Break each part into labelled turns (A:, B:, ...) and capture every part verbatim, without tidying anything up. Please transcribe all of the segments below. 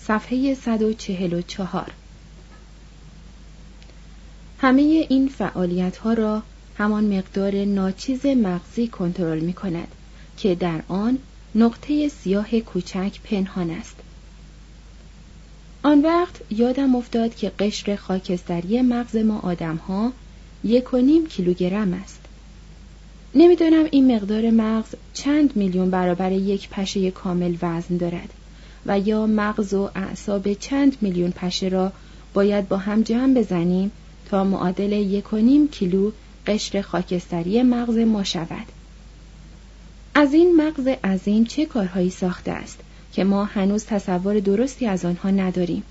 A: صفحه صد و چهل و چهار. همه این فعالیت‌ها را همان مقدار ناچیز مغزی کنترل می‌کند که در آن نقطه سیاه کوچک پنهان است. آن وقت یادم افتاد که قشر خاکستری مغز ما آدم‌ها یک و نیم کیلوگرم است. نمی‌دانم این مقدار مغز چند میلیون برابر یک پشه کامل وزن دارد و یا مغز و اعصاب چند میلیون پشه را باید با هم جمع بزنیم تا معادل یک و نیم کیلو قشر خاکستری مغز ما شود. از این مغز عظیم چه کارهایی ساخته است که ما هنوز تصور درستی از آنها نداریم.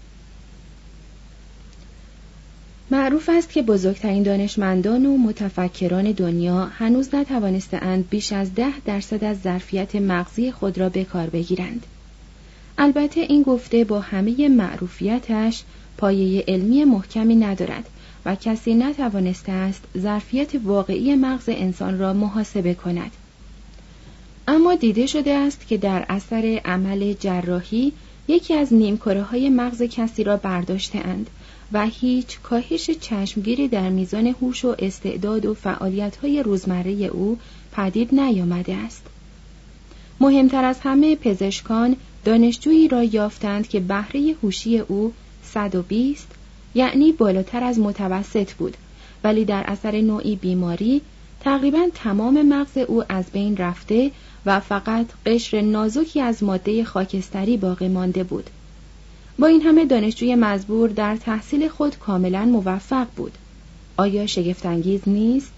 A: معروف است که بزرگترین دانشمندان و متفکران دنیا هنوز نتوانسته‌اند بیش از ده درصد از ظرفیت مغزی خود را به کار بگیرند. البته این گفته با همه معروفیتش پایه علمی محکمی ندارد و کسی نتوانسته است ظرفیت واقعی مغز انسان را محاسبه کند. اما دیده شده است که در اثر عمل جراحی یکی از نیمکره‌های مغز کسی را برداشته‌اند و هیچ کاهش چشمگیری در میزان هوش و استعداد و فعالیت‌های روزمره او پدید نیامده است. مهمتر از همه، پزشکان دانشجویی را یافتند که بهره هوشی او صد و بیست، یعنی بالاتر از متوسط بود، ولی در اثر نوعی بیماری تقریباً تمام مغز او از بین رفته و فقط قشر نازکی از ماده خاکستری باقی مانده بود. با این همه دانشجوی مزبور در تحصیل خود کاملاً موفق بود. آیا شگفت‌انگیز نیست؟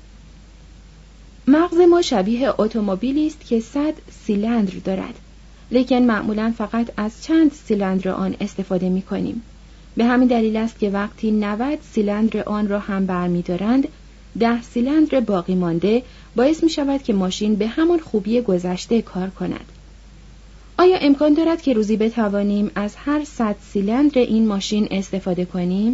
A: مغز ما شبیه اتومبیلی است که صد سیلندر دارد، لیکن معمولاً فقط از چند سیلندر آن استفاده می‌کنیم. به همین دلیل است که وقتی نود سیلندر آن را هم برمی‌دارند، ده سیلندر باقی مانده باعث می‌شود که ماشین به همان خوبی گذشته کار کند. آیا امکان دارد که روزی بتوانیم از هر صد سیلندر این ماشین استفاده کنیم؟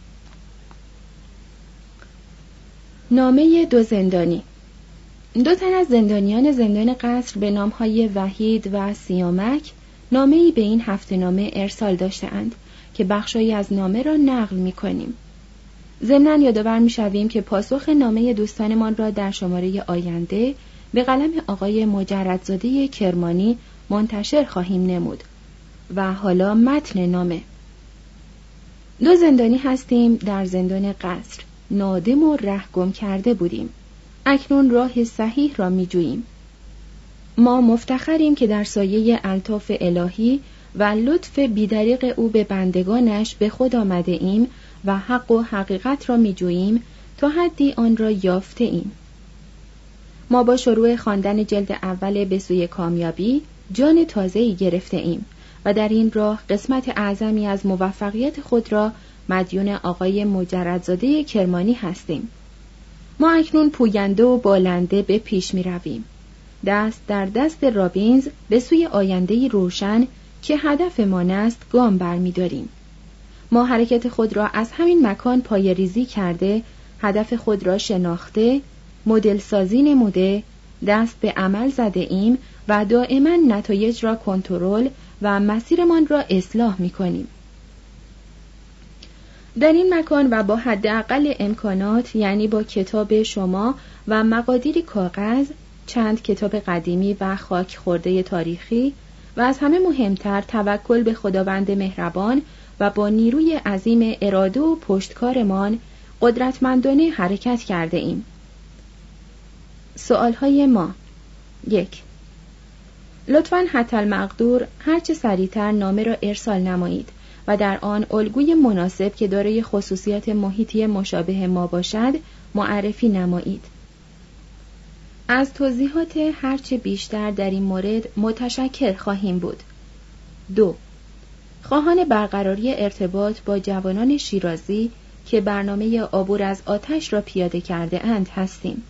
A: نامه دو زندانی. دو تن از زندانیان زندان قصر به نام‌های وحید و سیامک نامه‌ای به این هفته‌نامه ارسال داشته‌اند که بخشی از نامه را نقل می‌کنیم. ضمناً یادآور می‌شویم که پاسخ نامه دوستانمان را در شماره آینده به قلم آقای مجردزاده کرمانی منتشر خواهیم نمود. و حالا متن نامه. دو زندانی هستیم در زندان قصر. نادم و ره گم کرده بودیم. اکنون راه صحیح را می‌جوییم. ما مفتخریم که در سایه الطاف الهی و لطف بیدریغ او به بندگانش به خود آمده ایم و حق و حقیقت را می‌جوییم تا حدی آن را یافته ایم. ما با شروع خواندن جلد اول به سوی کامیابی جان تازه‌ای گرفته ایم و در این راه قسمت اعظمی از موفقیت خود را مدیون آقای مجردزاده کرمانی هستیم. ما اکنون پوینده و بالنده به پیش می رویم. دست در دست رابینز به سوی آینده‌ای روشن که هدفمان است گام برمی داریم. ما حرکت خود را از همین مکان پای ریزی کرده، هدف خود را شناخته، مدل سازی نموده، دست به عمل زده ایم و دائما نتایج را کنترل و مسیرمان را اصلاح می کنیم. در این مکان و با حداقل امکانات، یعنی با کتاب شما و مقادیری کاغذ، چند کتاب قدیمی و خاک خورده تاریخی و از همه مهمتر توکل به خداوند مهربان و با نیروی عظیم اراده و پشتکارمان قدرتمندانه حرکت کرده ایم. سوالهای ما: یک. لطفاً حتی المقدور هرچه سریعتر نامه را ارسال نمایید و در آن الگوی مناسب که دارای خصوصیات محیطی مشابه ما باشد معرفی نمایید. از توضیحات هرچه بیشتر در این مورد متشکر خواهیم بود. دو. خواهان برقراری ارتباط با جوانان شیرازی که برنامه عبور از آتش را پیاده کرده اند هستیم.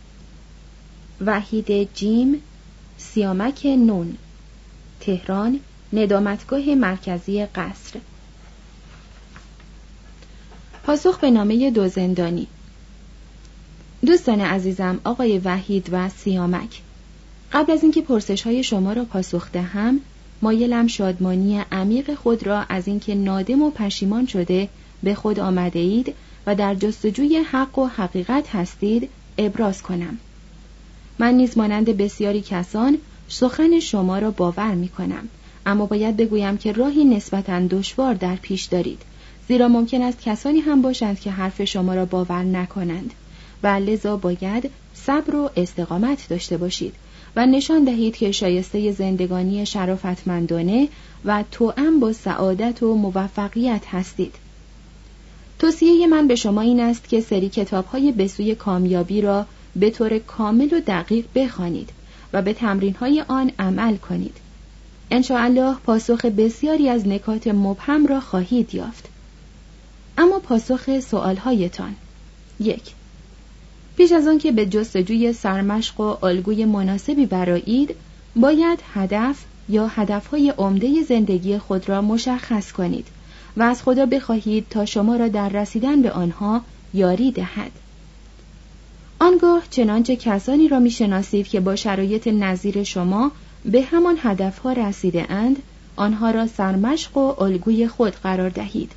A: وحید جیم، سیامک نون، تهران، ندامتگاه مرکزی قصر. پاسخ به نامه دو زندانی. دوستان عزیزم آقای وحید و سیامک، قبل از اینکه پرسش‌های شما را پاسخ دهم، مایلم شادمانی عمیق خود را از اینکه نادم و پشیمان شده به خود آمده اید و در جستجوی حق و حقیقت هستید ابراز کنم. من نیز مانند بسیاری کسان سخن شما را باور می کنم، اما باید بگویم که راهی نسبتاً دشوار در پیش دارید، زیرا ممکن است کسانی هم باشند که حرف شما را باور نکنند و لذا باید صبر و استقامت داشته باشید و نشان دهید که شایسته زندگانی شرافتمندانه و توأم با سعادت و موفقیت هستید. توصیه من به شما این است که سری کتاب‌های به سوی کامیابی را به طور کامل و دقیق بخوانید و به تمرین‌های آن عمل کنید. انشاءالله پاسخ بسیاری از نکات مبهم را خواهید یافت. اما پاسخ سوال‌هایتان: یک. پیش از آن که به جستجوی سرمشق و الگوی مناسبی برآیید، باید هدف یا هدف‌های عمده زندگی خود را مشخص کنید و از خدا بخواهید تا شما را در رسیدن به آنها یاری دهد. آنگاه چنانچه کسانی را می‌شناسید که با شرایط نظیر شما به همان هدفها رسیده اند، آنها را سرمشق و الگوی خود قرار دهید.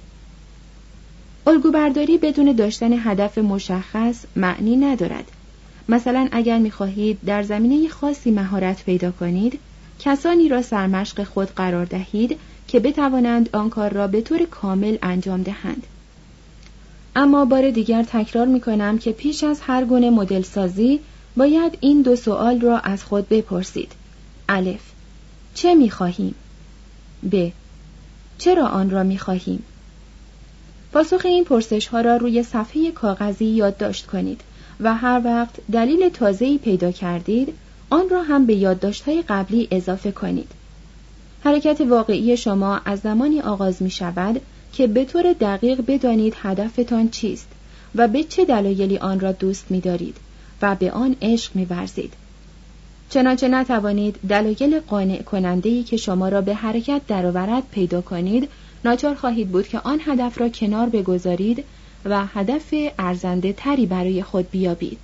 A: الگوبرداری بدون داشتن هدف مشخص معنی ندارد. مثلا اگر می‌خواهید در زمینه خاصی مهارت پیدا کنید، کسانی را سرمشق خود قرار دهید که بتوانند آن کار را به طور کامل انجام دهند. اما بار دیگر تکرار می‌کنم که پیش از هر گونه مدل سازی باید این دو سوال را از خود بپرسید: الف، چه می‌خواهیم؟ ب، چرا آن را می‌خواهیم؟ پاسخ این پرسش‌ها را روی صفحه کاغذی یادداشت کنید و هر وقت دلیل تازه‌ای پیدا کردید، آن را هم به یادداشت‌های قبلی اضافه کنید. حرکت واقعی شما از زمانی آغاز می‌شود که به طور دقیق بدانید هدفتان چیست و به چه دلایلی آن را دوست می‌دارید و به آن عشق می‌ورزید. چنانچه نتوانید دلایل قانع کننده‌ای که شما را به حرکت درآورد پیدا کنید، ناچار خواهید بود که آن هدف را کنار بگذارید و هدف ارزنده تری برای خود بیابید.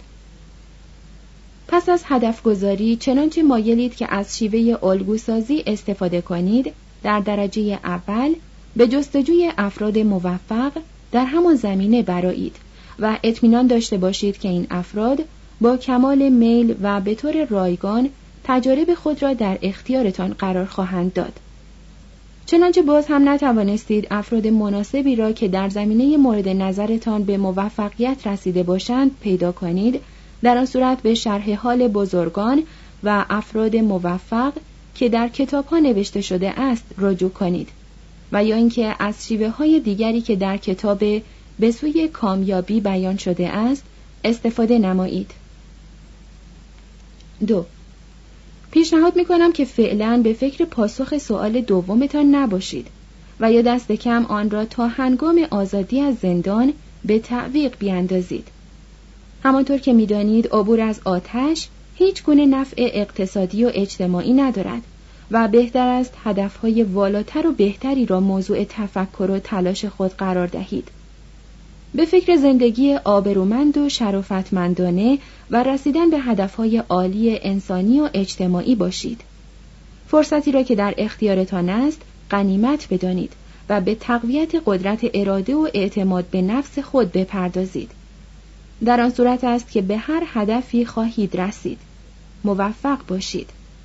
A: پس از هدف گذاری چنانچه مایلید که از شیوه الگوسازی استفاده کنید، در درجه اول به جستجوی افراد موفق در همان زمینه برآیید و اطمینان داشته باشید که این افراد با کمال میل و به طور رایگان تجارب خود را در اختیارتان قرار خواهند داد. چنانچه باز هم نتوانستید افراد مناسبی را که در زمینه مورد نظرتان به موفقیت رسیده باشند پیدا کنید، در آن صورت به شرح حال بزرگان و افراد موفق که در کتاب‌ها نوشته شده است رجوع کنید و یا اینکه از شیوه‌های دیگری که در کتاب به سوی کامیابی بیان شده است استفاده نمایید. دو. پیشنهاد می‌کنم که فعلاً به فکر پاسخ سوال دومتان نباشید و یا دست کم آن را تا هنگام آزادی از زندان به تعویق بیاندازید. همانطور که می‌دانید عبور از آتش هیچ گونه نفع اقتصادی و اجتماعی ندارد و بهتر است هدف‌های والاتر و بهتری را موضوع تفکر و تلاش خود قرار دهید. به فکر زندگی آبرومند و شرافتمندانه و رسیدن به هدف‌های عالی انسانی و اجتماعی باشید. فرصتی را که در اختیارتان است غنیمت بدانید و به تقویت قدرت اراده و اعتماد به نفس خود بپردازید. در آن صورت است که به هر هدفی خواهید رسید. موفق باشید.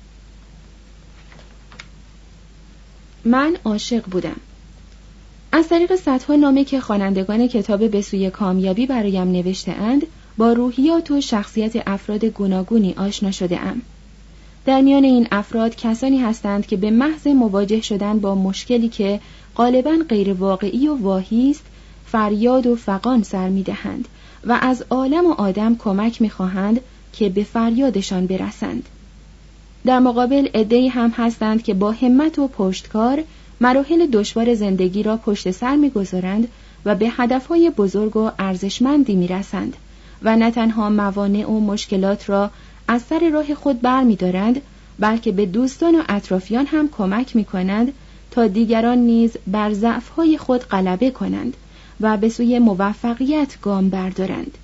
A: من عاشق بودم. از طریق صدها نامه که خوانندگان کتاب به سوی کامیابی برایم نوشته اند، با روحیات و شخصیت افراد گوناگونی آشنا شده ام. در میان این افراد کسانی هستند که به محض مواجه شدن با مشکلی که غالباً غیر واقعی و واهی است، فریاد و فغان سر می‌دهند و از عالم و آدم کمک می‌خواهند که به فریادشان برسند. در مقابل عده‌ای هم هستند که با همت و پشتکار مراحل دشوار زندگی را پشت سر می‌گذارند و به هدف‌های بزرگ و ارزشمندی می‌رسند و نه تنها موانع و مشکلات را از سر راه خود برمی‌دارند، بلکه به دوستان و اطرافیان هم کمک می‌کنند تا دیگران نیز بر ضعف‌های خود غلبه کنند و به سوی موفقیت گام بردارند.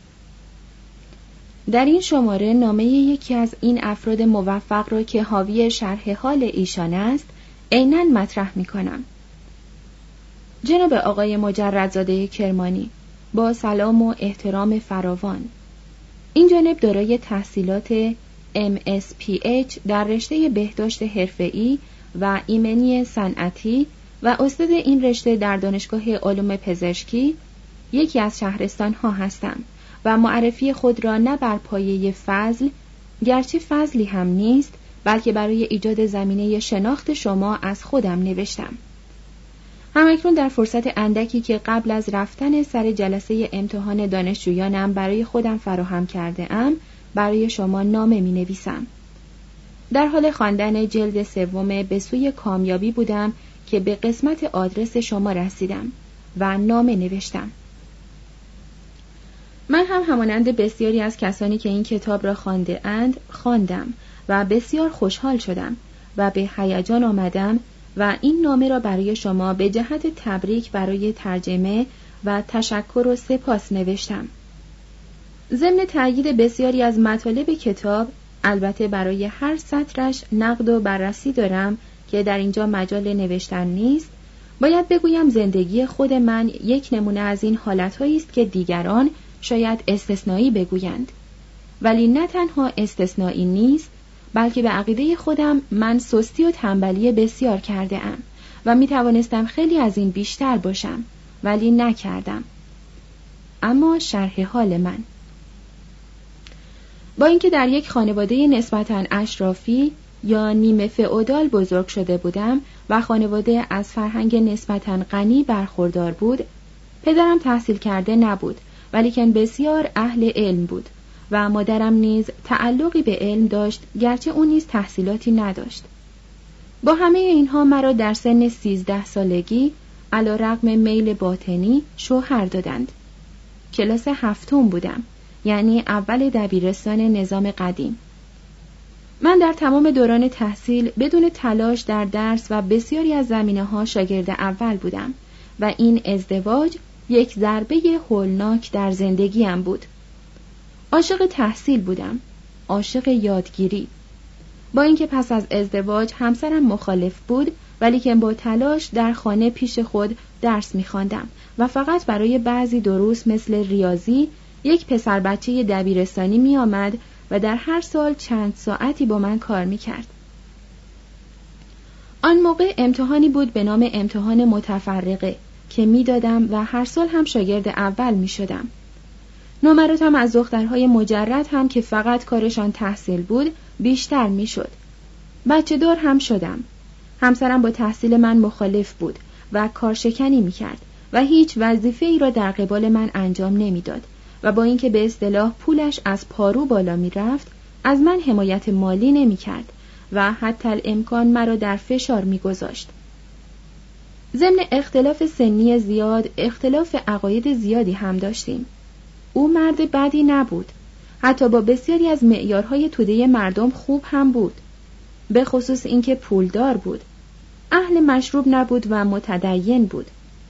A: در این شماره نامه یکی از این افراد موفق را که حاوی شرح حال ایشان است عیناً مطرح می کنم. جناب آقای مجردزاده کرمانی، با سلام و احترام فراوان، این جانب دارای تحصیلات ام اس پی اچ در رشته بهداشت حرفه‌ای و ایمنی صنعتی و استاد این رشته در دانشگاه علوم پزشکی یکی از شهرستان ها هستم و معرفی خود را نه بر پایه فضل، گرچه فضلی هم نیست، بلکه برای ایجاد زمینه شناخت شما از خودم نوشتم. همکنون در فرصت اندکی که قبل از رفتن سر جلسه امتحان دانشجویانم برای خودم فراهم کرده ام، برای شما نامه می نویسم. در حال خواندن جلد سوم به سوی کامیابی بودم که به قسمت آدرس شما رسیدم و نامه نوشتم. من هم همانند بسیاری از کسانی که این کتاب را خوانده اند خواندم و بسیار خوشحال شدم و به هیجان آمدم و این نامه را برای شما به جهت تبریک برای ترجمه و تشکر و سپاس نوشتم. ضمن تأیید بسیاری از مطالب کتاب، البته برای هر سطرش نقد و بررسی دارم که در اینجا مجال نوشتن نیست، باید بگویم زندگی خود من یک نمونه از این حالت‌هایی است که دیگران شاید استثنایی بگویند، ولی نه تنها استثنایی نیست، بلکه به عقیده خودم من سستی و تنبلی بسیار کرده ام و می توانستم خیلی از این بیشتر باشم، ولی نکردم. اما شرح حال من: با اینکه در یک خانواده نسبتاً اشرافی یا نیمه فئودال بزرگ شده بودم و خانواده از فرهنگ نسبتاً غنی برخوردار بود، پدرم تحصیل کرده نبود، ولیکن بسیار اهل علم بود و مادرم نیز تعلقی به علم داشت، گرچه او نیز تحصیلاتی نداشت. با همه اینها مرا در سن سیزده سالگی علی رغم میل باطنی شوهر دادند. کلاس هفتم بودم، یعنی اول دبیرستان نظام قدیم. من در تمام دوران تحصیل بدون تلاش در درس و بسیاری از زمینه‌ها شاگرد اول بودم و این ازدواج یک ضربه هولناک در زندگیم بود. عاشق تحصیل بودم، عاشق یادگیری. با اینکه پس از ازدواج همسرم مخالف بود، ولی که با تلاش در خانه پیش خود درس می‌خواندم و فقط برای بعضی دروس مثل ریاضی یک پسر بچه دبیرستانی می آمد و در هر سال چند ساعتی با من کار می کرد. آن موقع امتحانی بود به نام امتحان متفرقه که می دادم و هر سال هم شاگرد اول می شدم. نمراتم از دخترهای مجرد هم که فقط کارشان تحصیل بود بیشتر می شد. بچه دار هم شدم. همسرم با تحصیل من مخالف بود و کارشکنی می کرد و هیچ وظیفه ای را در قبال من انجام نمی داد و با اینکه به اصطلاح پولش از پارو بالا می رفت، از من حمایت مالی نمی کرد و حتی الامکان مرا در فشار می گذاشت. ضمن اختلاف سنی زیاد، اختلاف عقاید زیادی هم داشتیم. او مرد بدی نبود، حتی با بسیاری از معیارهای توده مردم خوب هم بود، به خصوص اینکه پولدار بود، اهل مشروب نبود و متدین بود،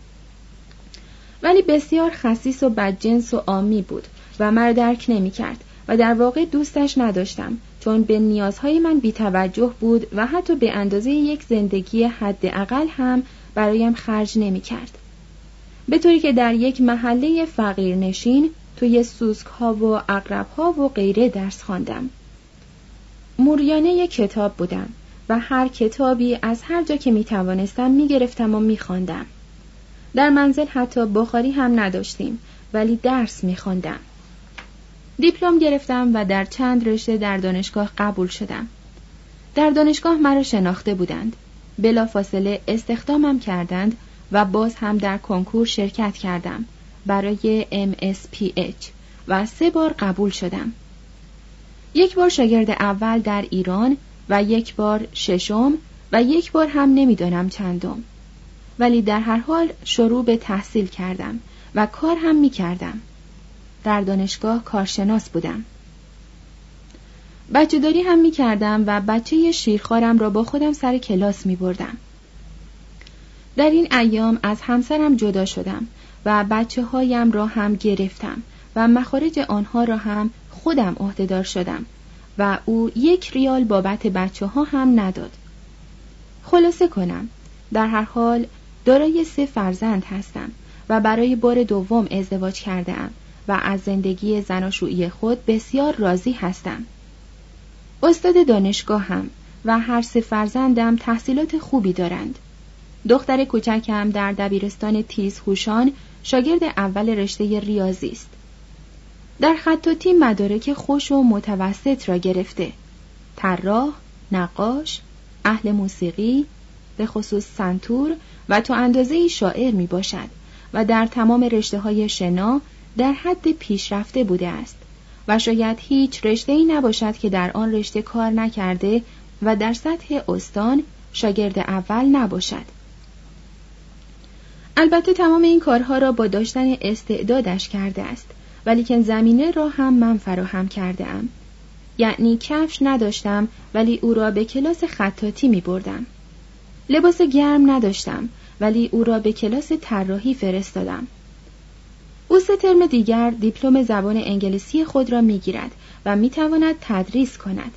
A: ولی بسیار خسیس و بدجنس و عامی بود و مرا درک نمی کرد و در واقع دوستش نداشتم، چون به نیازهای من بی‌توجه بود و حتی به اندازه یک زندگی حداقل هم برایم خرج نمی کرد. به طوری که در یک محله فقیرنشین توی سوسک ها و عقرب ها و غیره درس خواندم. موریانه کتاب بودم و هر کتابی از هر جا که می توانستم می گرفتم و می خواندم. در منزل حتی بخاری هم نداشتیم، ولی درس می خواندم. دیپلم گرفتم و در چند رشته در دانشگاه قبول شدم. در دانشگاه مرا شناخته بودند. بلافاصله استخدامم کردند و باز هم در کنکور شرکت کردم برای ام اس پی اچ و سه بار قبول شدم. یک بار شاگرد اول در ایران و یک بار ششم و یک بار هم نمیدانم چندم. ولی در هر حال شروع به تحصیل کردم و کار هم می کردم. در دانشگاه کارشناس بودم. بچه داری هم می کردم و بچه شیرخوارم را با خودم سر کلاس می بردم. در این ایام از همسرم جدا شدم و بچه هایم را هم گرفتم و مخارج آنها را هم خودم عهده‌دار شدم و او یک ریال بابت بچه ها هم نداد. خلاصه کنم، در هر حال دارای سه فرزند هستم و برای بار دوم ازدواج کرده ام و از زندگی زناشویی خود بسیار راضی هستم. استاد دانشگاهم و هر سه فرزندم تحصیلات خوبی دارند. دختر کوچکم در دبیرستان تیزهوشان شاگرد اول رشته ریاضی است. در خطاطی مدارک خوش و متوسط را گرفته. طراح، نقاش، اهل موسیقی، به خصوص سنتور و تا اندازه‌ای شاعر می باشد و در تمام رشته‌های شنا در حد پیشرفته بوده است و شاید هیچ رشته‌ای نباشد که در آن رشته کار نکرده و در سطح استان شاگرد اول نباشد. البته تمام این کارها را با داشتن استعدادش کرده است، ولیکن زمینه را هم من فراهم کرده ام. یعنی کفش نداشتم ولی او را به کلاس خطاطی می بردم. لباس گرم نداشتم ولی او را به کلاس طراحی فرستادم. او سه ترم دیگر دیپلم زبان انگلیسی خود را می گیرد و می تواند تدریس کند.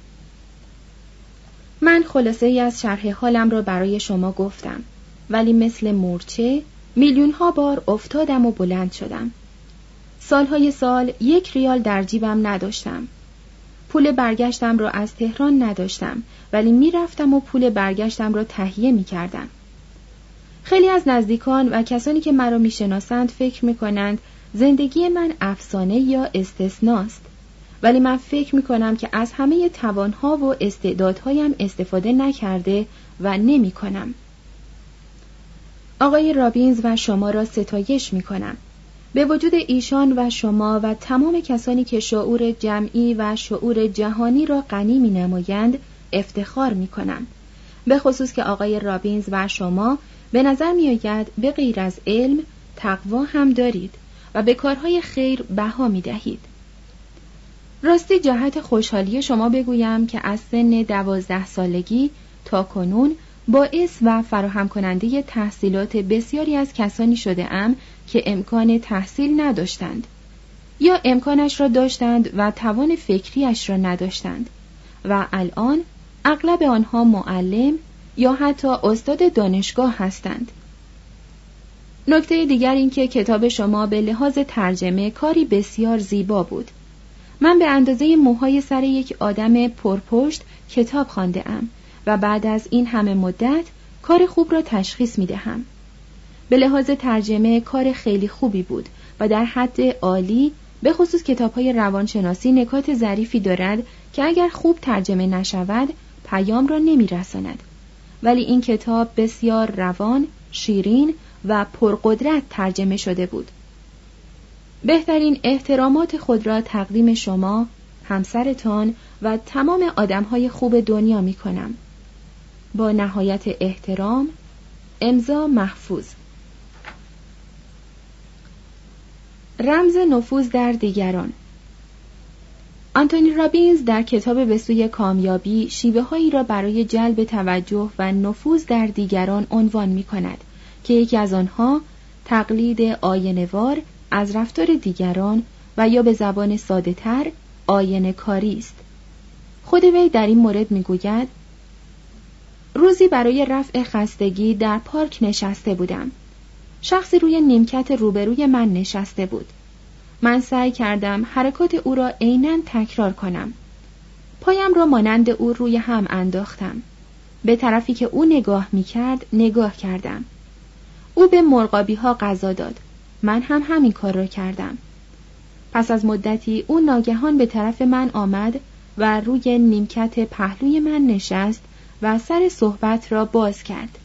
A: من خلاصه ای از شرح حالم را برای شما گفتم، ولی مثل مورچه میلیون ها بار افتادم و بلند شدم. سالهای سال یک ریال در جیبم نداشتم. پول برگشتم را از تهران نداشتم، ولی می رفتم و پول برگشتم را تهیه می کردم. خیلی از نزدیکان و کسانی که مرا می شناسند فکر می کنند زندگی من افسانه یا استثناست، ولی من فکر می کنم که از همه توانها و استعدادهایم استفاده نکرده و نمی کنم. آقای رابینز و شما را ستایش می کنم. به وجود ایشان و شما و تمام کسانی که شعور جمعی و شعور جهانی را غنی می نمایند افتخار می کنم. به خصوص که آقای رابینز و شما به نظر می آید به غیر از علم تقوا هم دارید و به کارهای خیر بها می دهید. راستی جهت خوشحالی شما بگویم که از سن دوازده سالگی تا کنون باعث و فراهم کننده تحصیلات بسیاری از کسانی شده ام که امکان تحصیل نداشتند یا امکانش را داشتند و توان فکریش را نداشتند و الان اغلب آنها معلم یا حتی استاد دانشگاه هستند. نکته دیگر این که کتاب شما به لحاظ ترجمه کاری بسیار زیبا بود. من به اندازه موهای سر یک آدم پرپشت کتاب خوانده ام و بعد از این همه مدت کار خوب را تشخیص می دهم. به لحاظ ترجمه کار خیلی خوبی بود و در حد عالی، به خصوص کتاب‌های روانشناسی نکات ظریفی دارد که اگر خوب ترجمه نشود پیام را نمی‌رساند. ولی این کتاب بسیار روان، شیرین و پرقدرت ترجمه شده بود. بهترین احترامات خود را تقدیم شما، همسرتان و تمام آدم‌های خوب دنیا می‌کنم. با نهایت احترام، امضا محفوظ. رمز نفوذ در دیگران. آنتونی رابینز در کتاب به سوی کامیابی شیوه‌هایی را برای جلب توجه و نفوذ در دیگران عنوان می‌کند که یکی از آنها تقلید آینه‌وار از رفتار دیگران و یا به زبان ساده‌تر آینه کاری است. خود وی در این مورد می‌گوید: روزی برای رفع خستگی در پارک نشسته بودم. شخصی روی نیمکت روبروی من نشسته بود. من سعی کردم حرکات او را عیناً تکرار کنم. پایم را مانند او روی هم انداختم. به طرفی که او نگاه می‌کرد نگاه کردم. او به مرغابی‌ها غذا داد. من هم همین کار را کردم. پس از مدتی او ناگهان به طرف من آمد و روی نیمکت پهلوی من نشست و سر صحبت را باز کرد.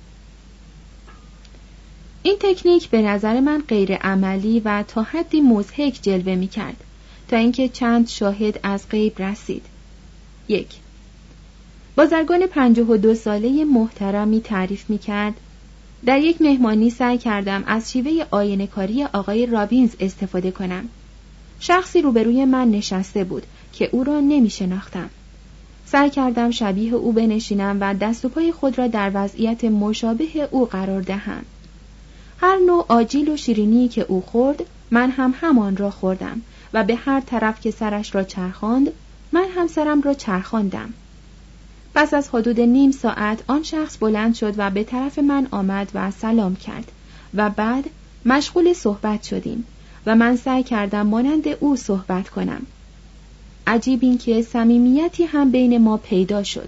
A: این تکنیک به نظر من غیر عملی و تا حدی مضحک جلوه می کرد تا اینکه چند شاهد از غیب رسید. یک، بازرگان پنجاه و دو ساله محترمی تعریف می کرد: در یک مهمانی سعی کردم از شیوه آینه‌کاری آقای رابینز استفاده کنم. شخصی روبروی من نشسته بود که او را نمی شناختم. سعی کردم شبیه او بنشینم و دست و پای خود را در وضعیت مشابه او قرار دهم. هر نوع آجیل و شیرینی که او خورد، من هم همان را خوردم و به هر طرف که سرش را چرخاند، من هم سرم را چرخاندم. پس از حدود نیم ساعت آن شخص بلند شد و به طرف من آمد و سلام کرد و بعد مشغول صحبت شدیم و من سعی کردم مانند او صحبت کنم. عجیب این که صمیمیتی هم بین ما پیدا شد.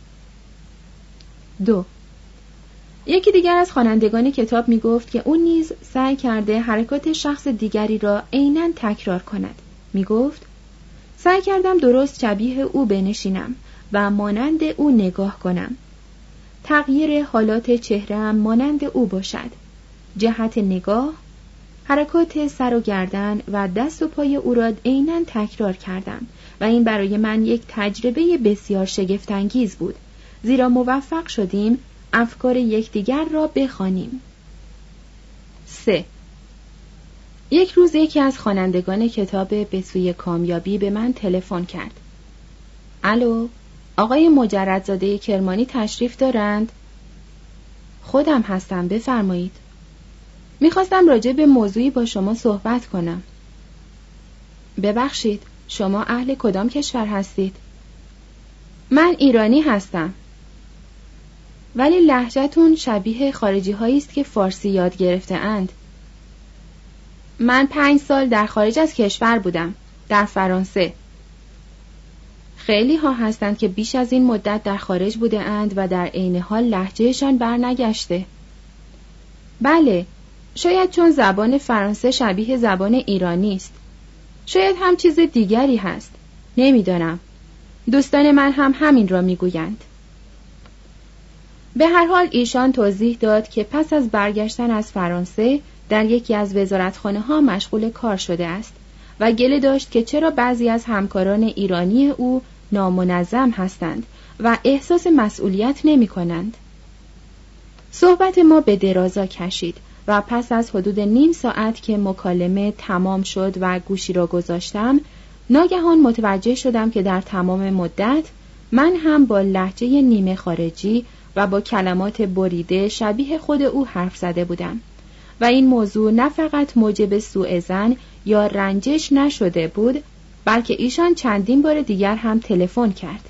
A: دو. یکی دیگر از خوانندگان کتاب می گفت که او نیز سعی کرده حرکات شخص دیگری را عیناً تکرار کند. می گفت سعی کردم درست شبیه او بنشینم و مانند او نگاه کنم. تغییر حالات چهره‌ام مانند او باشد. جهت نگاه، حرکات سر و گردن و دست و پای او را عیناً تکرار کردم و این برای من یک تجربه بسیار شگفت‌انگیز بود، زیرا موفق شدیم افکار یکدیگر را بخوانیم. سه. یک روز یکی از خوانندگان کتاب به سوی کامیابی به من تلفن کرد. الو، آقای مجردزاده کرمانی تشریف دارند؟ خودم هستم، بفرمایید. میخواستم راجع به موضوعی با شما صحبت کنم. ببخشید، شما اهل کدام کشور هستید؟ من ایرانی هستم. ولی لهجه‌تون شبیه خارجی هایی است که فارسی یاد گرفته اند. من پنج سال در خارج از کشور بودم، در فرانسه. خیلی ها هستند که بیش از این مدت در خارج بوده اند و در عین حال لهجهشان برنگشته. بله، شاید چون زبان فرانسه شبیه زبان ایرانی است. شاید هم چیز دیگری هست. نمیدانم. دوستان من هم همین را میگویند. به هر حال ایشان توضیح داد که پس از برگشتن از فرانسه در یکی از وزارتخانه ها مشغول کار شده است و گله داشت که چرا بعضی از همکاران ایرانی او نامنظم هستند و احساس مسئولیت نمی کنند. صحبت ما به درازا کشید و پس از حدود نیم ساعت که مکالمه تمام شد و گوشی را گذاشتم، ناگهان متوجه شدم که در تمام مدت من هم با لهجه نیمه خارجی و با کلمات بریده شبیه خود او حرف زده بودم و این موضوع نه فقط موجب سوء ظن یا رنجش نشده بود، بلکه ایشان چندین بار دیگر هم تلفن کرد.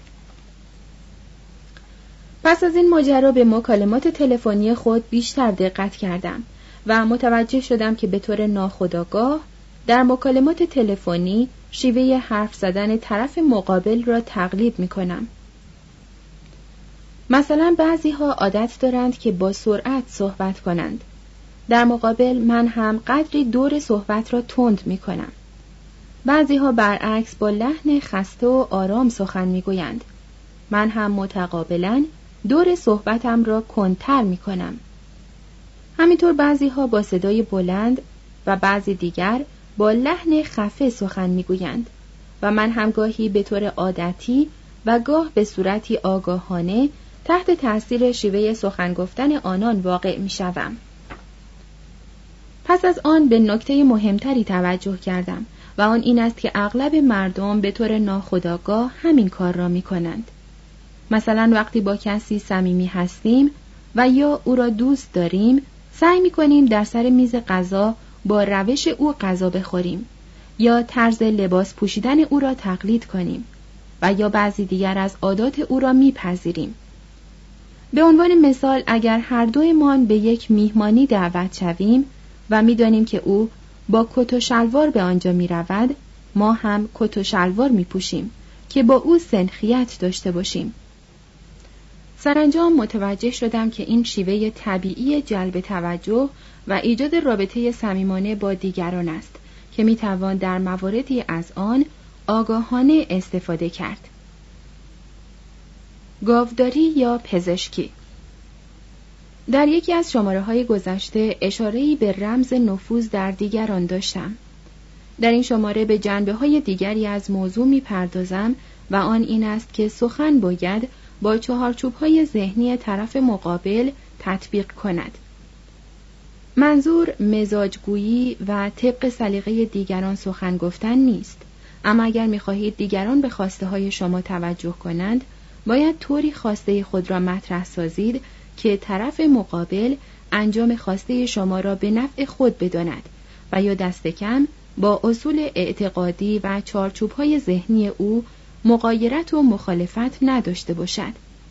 A: پس از این ماجرا به مکالمات تلفنی خود بیشتر دقت کردم و متوجه شدم که به طور ناخودآگاه در مکالمات تلفنی شیوه حرف زدن طرف مقابل را تقلید می کنم. مثلا بعضی ها عادت دارند که با سرعت صحبت کنند. در مقابل من هم قدری دور صحبت را تند می کنم. بعضی ها برعکس با لحن خسته و آرام سخن می گویند. من هم متقابلا دور صحبتم را کندتر می کنم. همینطور بعضی ها با صدای بلند و بعضی دیگر با لحن خفه سخن می گویند و من هم گاهی به طور عادتی و گاه به صورتی آگاهانه تحت تأثیر شیوه سخن گفتن آنان واقع می شوم. پس از آن به نکته مهمتری توجه کردم و آن این است که اغلب مردم به طور ناخودآگاه همین کار را می کنند. مثلا وقتی با کسی صمیمی هستیم و یا او را دوست داریم، سعی می کنیم در سر میز غذا با روش او غذا بخوریم یا طرز لباس پوشیدن او را تقلید کنیم و یا بعضی دیگر از عادات او را می پذیریم. به عنوان مثال اگر هر دویمان به یک میهمانی دعوت شویم و می دانیم که او با کت و شلوار به آنجا می رود، ما هم کت و شلوار می پوشیم که با او سنخیت داشته باشیم. سرانجام متوجه شدم که این شیوه طبیعی جلب توجه و ایجاد رابطه صمیمانه با دیگران است که می توان در مواردی از آن آگاهانه استفاده کرد. گاوداری یا پزشکی. در یکی از شماره‌های گذشته اشاره‌ای به رمز نفوذ در دیگران داشتم. در این شماره به جنبه‌های دیگری از موضوع می‌پردازم و آن این است که سخن باید با چهارچوب‌های ذهنی طرف مقابل تطبیق کند. منظور مزاجگویی و طبق سلیقه دیگران سخن گفتن نیست، اما اگر می‌خواهید دیگران به خواسته‌های شما توجه کنند، باید طوری خواسته خود را مطرح سازید که طرف مقابل انجام خواسته شما را به نفع خود بداند و یا دست کم با اصول اعتقادی و چارچوب‌های ذهنی او مغایرت و مخالفت نداشته باشد.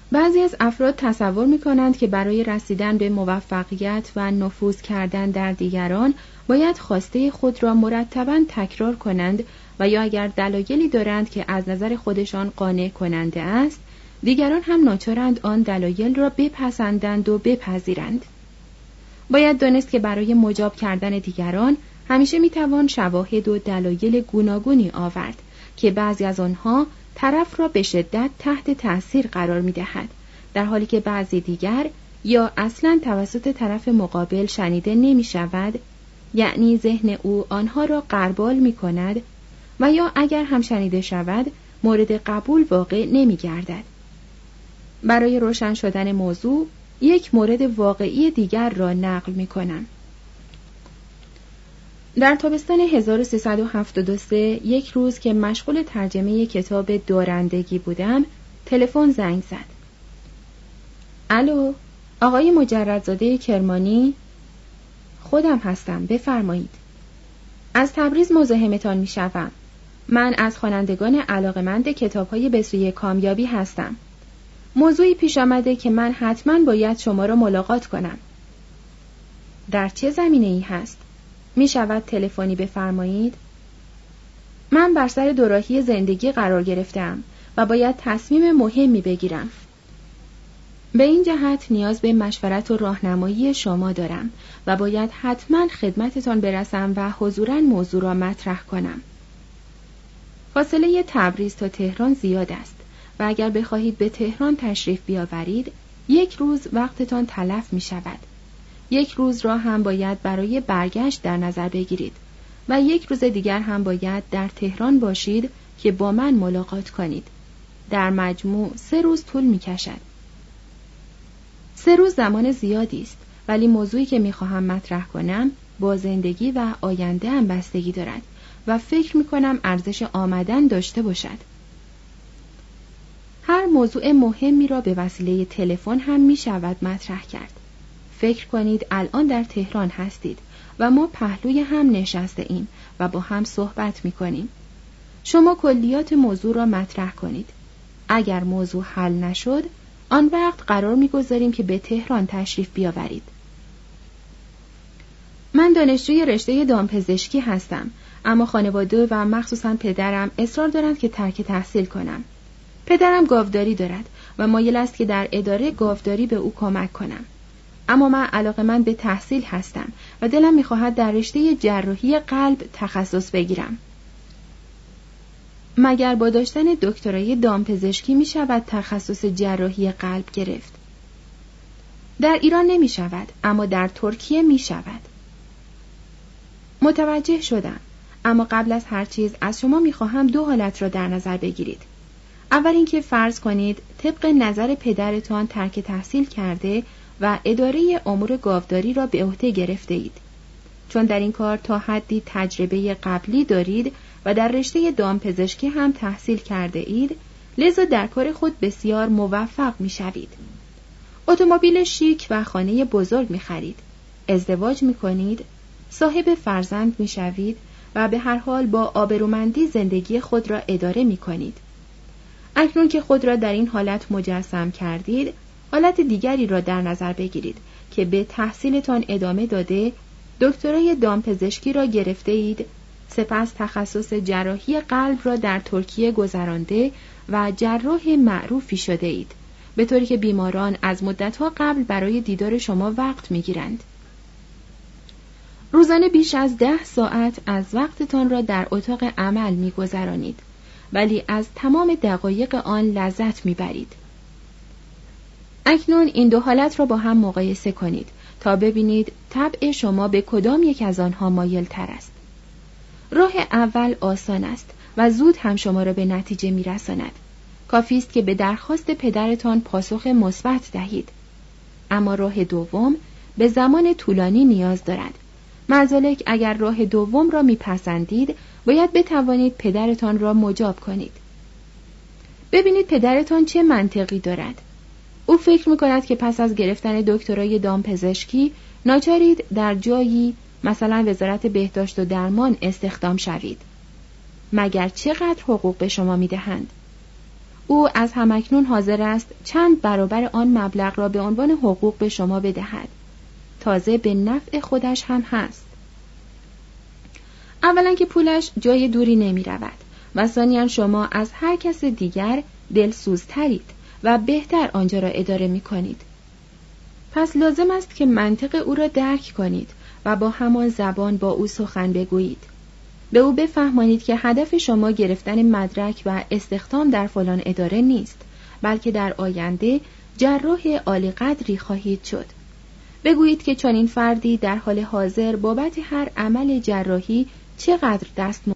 A: بعضی از افراد تصور می‌کنند که برای رسیدن به موفقیت و نفوذ کردن در دیگران باید خواسته خود را مرتباً تکرار کنند و یا اگر دلایلی دارند که از نظر خودشان قانع کننده است، دیگران هم ناچارند آن دلایل را بپسندند و بپذیرند. باید دانست که برای مجاب کردن دیگران همیشه میتوان شواهد و دلایل گوناگونی آورد که بعضی از آنها طرف را به شدت تحت تأثیر قرار میدهد، در حالی که بعضی دیگر یا اصلاً توسط طرف مقابل شنیده نمی شود، یعنی ذهن او آنها را غربال می کند و یا اگر هم شنیده شود مورد قبول واقع نمی گردد. برای روشن شدن موضوع یک مورد واقعی دیگر را نقل می کنم. در تابستان هزار و سیصد و هفتاد و سه یک روز که مشغول ترجمه کتاب دارندگی بودم، تلفن زنگ زد. الو، آقای مجردزاده کرمانی؟ خودم هستم، بفرمایید. از تبریز مزاحمتان می شوم. من از خوانندگان علاقه‌مند کتاب‌های به سوی کامیابی هستم. موضوعی پیش آمده که من حتماً باید شما را ملاقات کنم. در چه زمینه‌ای هست؟ می شود تلفنی بفرمایید؟ من بر سر دوراهی زندگی قرار گرفتم و باید تصمیم مهمی بگیرم. به این جهت نیاز به مشورت و راهنمایی شما دارم و باید حتماً خدمتتان برسم و حضوراً موضوع را مطرح کنم. فاصله تبریز تا تهران زیاد است و اگر بخواهید به تهران تشریف بیاورید، یک روز وقتتان تلف می شود. یک روز را هم باید برای برگشت در نظر بگیرید و یک روز دیگر هم باید در تهران باشید که با من ملاقات کنید. در مجموع سه روز طول می کشد. سه روز زمان زیادی است، ولی موضوعی که می خواهم مطرح کنم با زندگی و آینده هم بستگی دارد و فکر می کنم ارزش آمدن داشته باشد. هر موضوع مهمی را به وسیله تلفن هم می شود مطرح کرد. فکر کنید الان در تهران هستید و ما پهلوی هم نشسته ایم و با هم صحبت می کنیم. شما کلیات موضوع را مطرح کنید. اگر موضوع حل نشد، آن وقت قرار می گذاریم که به تهران تشریف بیاورید. من دانشجوی رشته دامپزشکی هستم، اما خانواده و مخصوصاً پدرم اصرار دارند که ترک تحصیل کنم. پدرم گاوداری دارد و مایل است که در اداره گاوداری به او کمک کنم. اما من علاقه‌مند به تحصیل هستم و دلم می‌خواهد در رشته جراحی قلب تخصص بگیرم. مگر با داشتن دکترای دامپزشکی می شود تخصص جراحی قلب گرفت؟ در ایران نمی شود، اما در ترکیه می شود. متوجه شدم، اما قبل از هر چیز از شما می خواهم دو حالت را در نظر بگیرید. اول اینکه فرض کنید طبق نظر پدرتان ترک تحصیل کرده و اداره امور گاوداری را به عهده گرفته اید. چون در این کار تا حدی تجربه قبلی دارید و در رشته دامپزشکی هم تحصیل کرده اید، لذا در کار خود بسیار موفق می شوید. اتومبیل شیک و خانه بزرگ می خرید. ازدواج می کنید، صاحب فرزند می شوید و به هر حال با آبرومندی زندگی خود را اداره می کنید. اکنون که خود را در این حالت مجسم کردید، حالت دیگری را در نظر بگیرید که به تحصیلتان ادامه داده، دکترای دامپزشکی را گرفته اید، سپس تخصص جراحی قلب را در ترکیه گذرانده و جراح معروفی شده اید، به طوری که بیماران از مدتها قبل برای دیدار شما وقت می‌گیرند. روزانه بیش از ده ساعت از وقتتان را در اتاق عمل می‌گذرانید، ولی از تمام دقایق آن لذت می‌برید. اکنون این دو حالت را با هم مقایسه کنید تا ببینید طبع شما به کدام یک از آنها مایل تر است. راه اول آسان است و زود هم شما را به نتیجه می‌رساند. کافی است که به درخواست پدرتان پاسخ مثبت دهید. اما راه دوم به زمان طولانی نیاز دارد. معذالک اگر راه دوم را میپسندید، باید بتوانید پدرتان را مجاب کنید. ببینید پدرتان چه منطقی دارد. او فکر می‌کند که پس از گرفتن دکترای دامپزشکی ناچارید در جایی مثلا وزارت بهداشت و درمان استخدام شوید. مگر چقدر حقوق به شما می‌دهند؟ او از همکنون حاضر است چند برابر آن مبلغ را به عنوان حقوق به شما بدهد. تازه به نفع خودش هم هست. اولا که پولش جای دوری نمی رود و ثانیاً شما از هر کس دیگر دلسوزترید و بهتر آنجا را اداره می کنید. پس لازم است که منطق او را درک کنید و با همان زبان با او سخن بگویید. به او بفهمانید که هدف شما گرفتن مدرک و استخدام در فلان اداره نیست، بلکه در آینده جراح عالی قدری خواهید شد. بگویید که چنین فردی در حال حاضر بابت هر عمل جراحی چقدر دست